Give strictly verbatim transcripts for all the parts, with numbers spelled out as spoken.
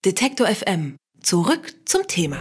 Detektor F M. Zurück zum Thema.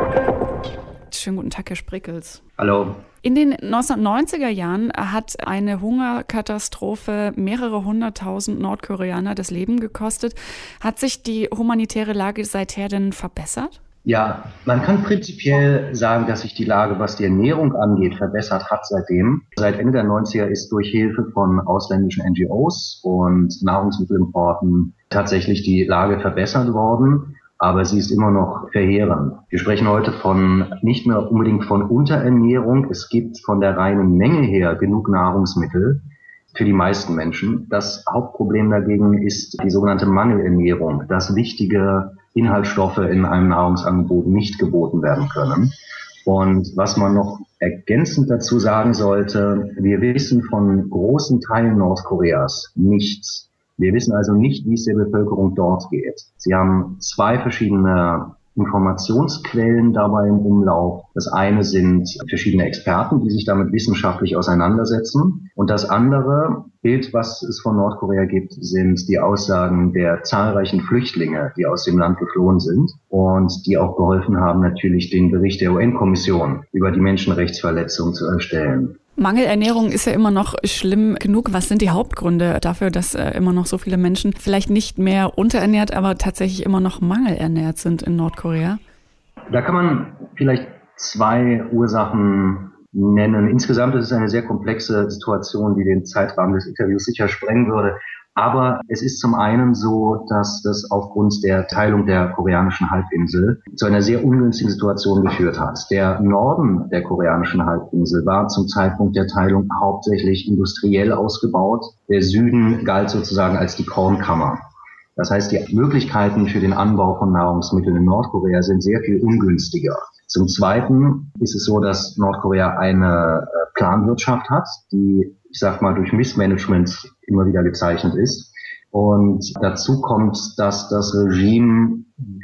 Schönen guten Tag, Herr Sprickels. Hallo. In den neunzehnhundertneunziger Jahren hat eine Hungerkatastrophe mehrere hunderttausend Nordkoreaner das Leben gekostet. Hat sich die humanitäre Lage seither denn verbessert? Ja, man kann prinzipiell sagen, dass sich die Lage, was die Ernährung angeht, verbessert hat seitdem. Seit Ende der neunziger ist durch Hilfe von ausländischen N G Os und Nahrungsmittelimporten tatsächlich die Lage verbessert worden. Aber sie ist immer noch verheerend. Wir sprechen heute von nicht mehr unbedingt von Unterernährung. Es gibt von der reinen Menge her genug Nahrungsmittel für die meisten Menschen. Das Hauptproblem dagegen ist die sogenannte Mangelernährung, dass wichtige Inhaltsstoffe in einem Nahrungsangebot nicht geboten werden können. Und was man noch ergänzend dazu sagen sollte, wir wissen von großen Teilen Nordkoreas nichts. Wir wissen also nicht, wie es der Bevölkerung dort geht. Sie haben zwei verschiedene Informationsquellen dabei im Umlauf. Das eine sind verschiedene Experten, die sich damit wissenschaftlich auseinandersetzen. Und das andere Bild, was es von Nordkorea gibt, sind die Aussagen der zahlreichen Flüchtlinge, die aus dem Land geflohen sind und die auch geholfen haben, natürlich den Bericht der U N-Kommission über die Menschenrechtsverletzungen zu erstellen. Mangelernährung ist ja immer noch schlimm genug. Was sind die Hauptgründe dafür, dass äh, immer noch so viele Menschen vielleicht nicht mehr unterernährt, aber tatsächlich immer noch mangelernährt sind in Nordkorea? Da kann man vielleicht zwei Ursachen nennen. Insgesamt ist es eine sehr komplexe Situation, die den Zeitrahmen des Interviews sicher sprengen würde. Aber es ist zum einen so, dass das aufgrund der Teilung der koreanischen Halbinsel zu einer sehr ungünstigen Situation geführt hat. Der Norden der koreanischen Halbinsel war zum Zeitpunkt der Teilung hauptsächlich industriell ausgebaut. Der Süden galt sozusagen als die Kornkammer. Das heißt, die Möglichkeiten für den Anbau von Nahrungsmitteln in Nordkorea sind sehr viel ungünstiger. Zum Zweiten ist es so, dass Nordkorea eine Planwirtschaft hat, die, ich sag mal, durch Missmanagement immer wieder gezeichnet ist. Und dazu kommt, dass das Regime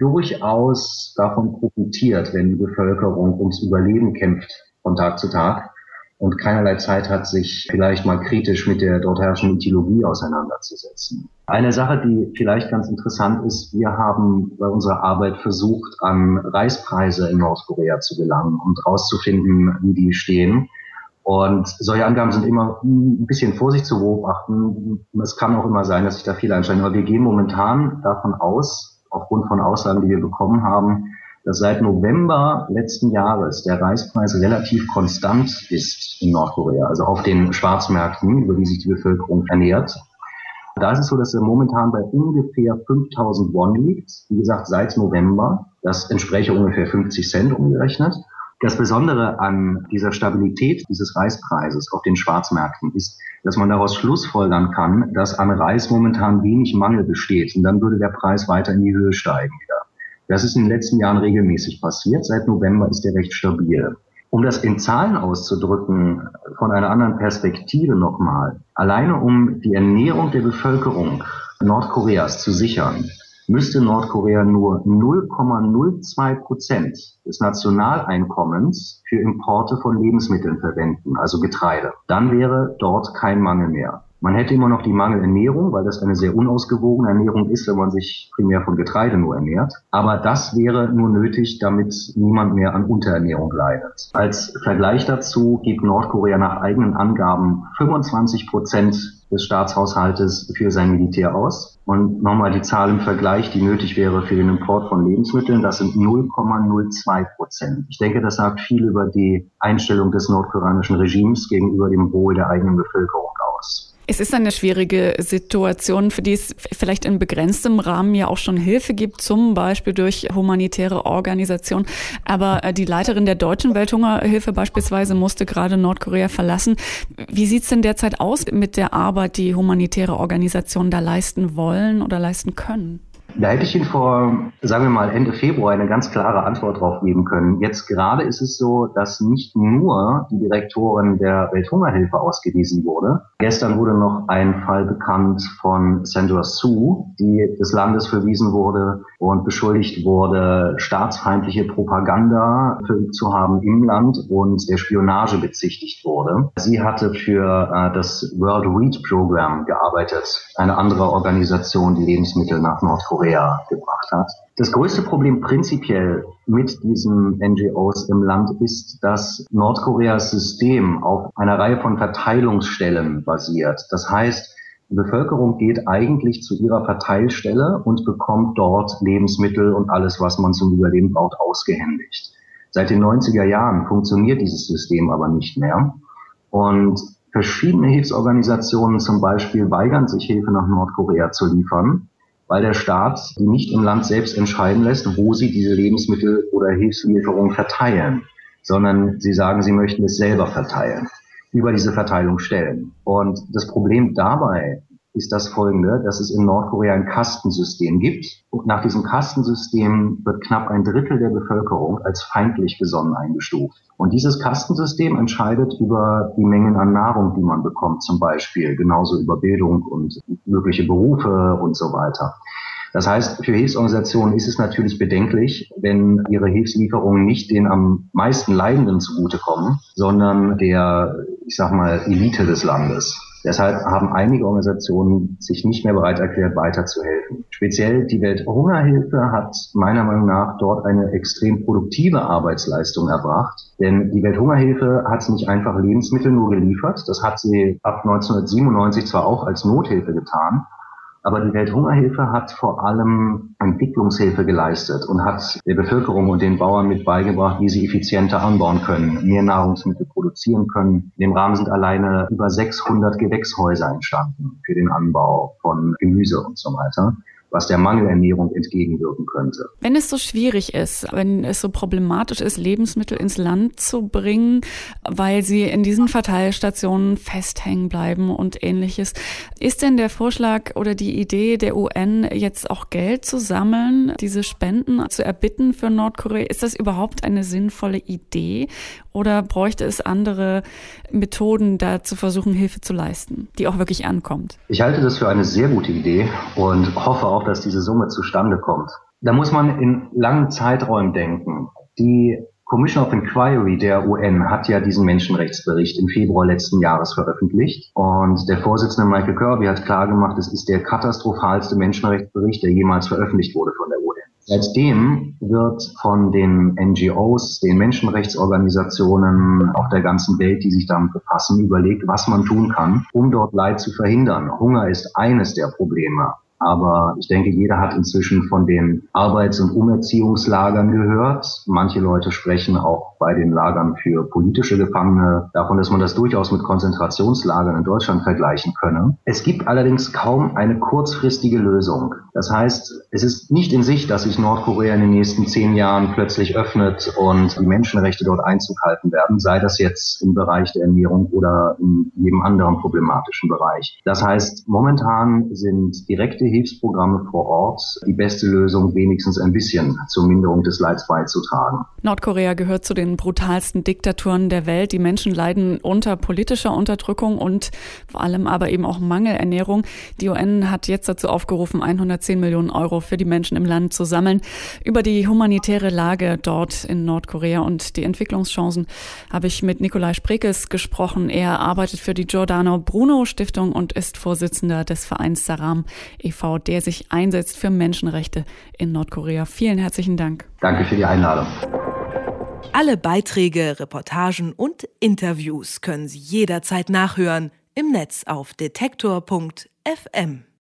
durchaus davon profitiert, wenn die Bevölkerung ums Überleben kämpft von Tag zu Tag und keinerlei Zeit hat, sich vielleicht mal kritisch mit der dort herrschenden Ideologie auseinanderzusetzen. Eine Sache, die vielleicht ganz interessant ist, wir haben bei unserer Arbeit versucht, an Reispreise in Nordkorea zu gelangen und herauszufinden, wie die stehen. Und solche Angaben sind immer ein bisschen Vorsicht zu beobachten. Es kann auch immer sein, dass sich da viel einstellen. Aber wir gehen momentan davon aus, aufgrund von Aussagen, die wir bekommen haben, dass seit November letzten Jahres der Reispreis relativ konstant ist in Nordkorea, also auf den Schwarzmärkten, über die sich die Bevölkerung ernährt. Da ist es so, dass er momentan bei ungefähr fünftausend Won liegt. Wie gesagt, seit November. Das entspräche ungefähr fünfzig Cent umgerechnet. Das Besondere an dieser Stabilität dieses Reispreises auf den Schwarzmärkten ist, dass man daraus schlussfolgern kann, dass an Reis momentan wenig Mangel besteht. Und dann würde der Preis weiter in die Höhe steigen wieder. Das ist in den letzten Jahren regelmäßig passiert. Seit November ist der recht stabil. Um das in Zahlen auszudrücken, von einer anderen Perspektive nochmal, alleine um die Ernährung der Bevölkerung Nordkoreas zu sichern, müsste Nordkorea nur null Komma null zwei Prozent des Nationaleinkommens für Importe von Lebensmitteln verwenden, also Getreide. Dann wäre dort kein Mangel mehr. Man hätte immer noch die Mangelernährung, weil das eine sehr unausgewogene Ernährung ist, wenn man sich primär von Getreide nur ernährt. Aber das wäre nur nötig, damit niemand mehr an Unterernährung leidet. Als Vergleich dazu gibt Nordkorea nach eigenen Angaben fünfundzwanzig Prozent des Staatshaushaltes für sein Militär aus. Und nochmal die Zahl im Vergleich, die nötig wäre für den Import von Lebensmitteln, das sind null Komma null zwei Prozent. Ich denke, das sagt viel über die Einstellung des nordkoreanischen Regimes gegenüber dem Wohl der eigenen Bevölkerung aus. Es ist eine schwierige Situation, für die es vielleicht in begrenztem Rahmen ja auch schon Hilfe gibt, zum Beispiel durch humanitäre Organisationen. Aber die Leiterin der Deutschen Welthungerhilfe beispielsweise musste gerade Nordkorea verlassen. Wie sieht es denn derzeit aus mit der Arbeit, die humanitäre Organisationen da leisten wollen oder leisten können? Da hätte ich Ihnen vor, sagen wir mal, Ende Februar eine ganz klare Antwort drauf geben können. Jetzt gerade ist es so, dass nicht nur die Direktorin der Welthungerhilfe ausgewiesen wurde. Gestern wurde noch ein Fall bekannt von Sandra Sue, die des Landes verwiesen wurde und beschuldigt wurde, staatsfeindliche Propaganda verübt zu haben im Land und der Spionage bezichtigt wurde. Sie hatte für äh, das World Wheat Program gearbeitet, eine andere Organisation, die Lebensmittel nach Nordkorea Nordkorea gebracht hat. Das größte Problem prinzipiell mit diesen N G Os im Land ist, dass Nordkoreas System auf einer Reihe von Verteilungsstellen basiert. Das heißt, die Bevölkerung geht eigentlich zu ihrer Verteilstelle und bekommt dort Lebensmittel und alles, was man zum Überleben braucht, ausgehändigt. Seit den neunziger Jahren funktioniert dieses System aber nicht mehr. Und verschiedene Hilfsorganisationen zum Beispiel weigern sich, Hilfe nach Nordkorea zu liefern, weil der Staat die nicht im Land selbst entscheiden lässt, wo sie diese Lebensmittel oder Hilfslieferungen verteilen, sondern sie sagen, sie möchten es selber verteilen, über diese Verteilungsstellen. Und das Problem dabei ist das folgende, dass es in Nordkorea ein Kastensystem gibt. Und nach diesem Kastensystem wird knapp ein Drittel der Bevölkerung als feindlich gesonnen eingestuft. Und dieses Kastensystem entscheidet über die Mengen an Nahrung, die man bekommt, zum Beispiel, genauso über Bildung und mögliche Berufe und so weiter. Das heißt, für Hilfsorganisationen ist es natürlich bedenklich, wenn ihre Hilfslieferungen nicht den am meisten Leidenden zugutekommen, sondern der, ich sag mal, Elite des Landes. Deshalb haben einige Organisationen sich nicht mehr bereit erklärt, weiterzuhelfen. Speziell die Welthungerhilfe hat meiner Meinung nach dort eine extrem produktive Arbeitsleistung erbracht. Denn die Welthungerhilfe hat nicht einfach Lebensmittel nur geliefert. Das hat sie ab neunzehnhundertsiebenundneunzig zwar auch als Nothilfe getan, aber die Welthungerhilfe hat vor allem Entwicklungshilfe geleistet und hat der Bevölkerung und den Bauern mit beigebracht, wie sie effizienter anbauen können, mehr Nahrungsmittel produzieren können. In dem Rahmen sind alleine über sechshundert Gewächshäuser entstanden für den Anbau von Gemüse und so weiter, was der Mangelernährung entgegenwirken könnte. Wenn es so schwierig ist, wenn es so problematisch ist, Lebensmittel ins Land zu bringen, weil sie in diesen Verteilstationen festhängen bleiben und Ähnliches, ist denn der Vorschlag oder die Idee der U N, jetzt auch Geld zu sammeln, diese Spenden zu erbitten für Nordkorea, ist das überhaupt eine sinnvolle Idee oder bräuchte es andere Methoden, da zu versuchen, Hilfe zu leisten, die auch wirklich ankommt? Ich halte das für eine sehr gute Idee und hoffe auch, dass diese Summe zustande kommt. Da muss man in langen Zeiträumen denken. Die Commission of Inquiry der U N hat ja diesen Menschenrechtsbericht im Februar letzten Jahres veröffentlicht. Und der Vorsitzende Michael Kirby hat klargemacht, es ist der katastrophalste Menschenrechtsbericht, der jemals veröffentlicht wurde von der U N. Seitdem wird von den N G Os, den Menschenrechtsorganisationen auf der ganzen Welt, die sich damit befassen, überlegt, was man tun kann, um dort Leid zu verhindern. Hunger ist eines der Probleme. Aber ich denke, jeder hat inzwischen von den Arbeits- und Umerziehungslagern gehört. Manche Leute sprechen auch bei den Lagern für politische Gefangene davon, dass man das durchaus mit Konzentrationslagern in Deutschland vergleichen könne. Es gibt allerdings kaum eine kurzfristige Lösung. Das heißt, es ist nicht in Sicht, dass sich Nordkorea in den nächsten zehn Jahren plötzlich öffnet und die Menschenrechte dort Einzug halten werden, sei das jetzt im Bereich der Ernährung oder in jedem anderen problematischen Bereich. Das heißt, momentan sind direkte Hilfsprogramme vor Ort die beste Lösung, wenigstens ein bisschen zur Minderung des Leids beizutragen. Nordkorea gehört zu den brutalsten Diktaturen der Welt. Die Menschen leiden unter politischer Unterdrückung und vor allem aber eben auch Mangelernährung. Die U N hat jetzt dazu aufgerufen, hundertzehn Millionen Euro für die Menschen im Land zu sammeln. Über die humanitäre Lage dort in Nordkorea und die Entwicklungschancen habe ich mit Nikolai Sprekes gesprochen. Er arbeitet für die Giordano Bruno Stiftung und ist Vorsitzender des Vereins Saram e V, der sich einsetzt für Menschenrechte in Nordkorea. Vielen herzlichen Dank. Danke für die Einladung. Alle Beiträge, Reportagen und Interviews können Sie jederzeit nachhören im Netz auf detektor punkt f m.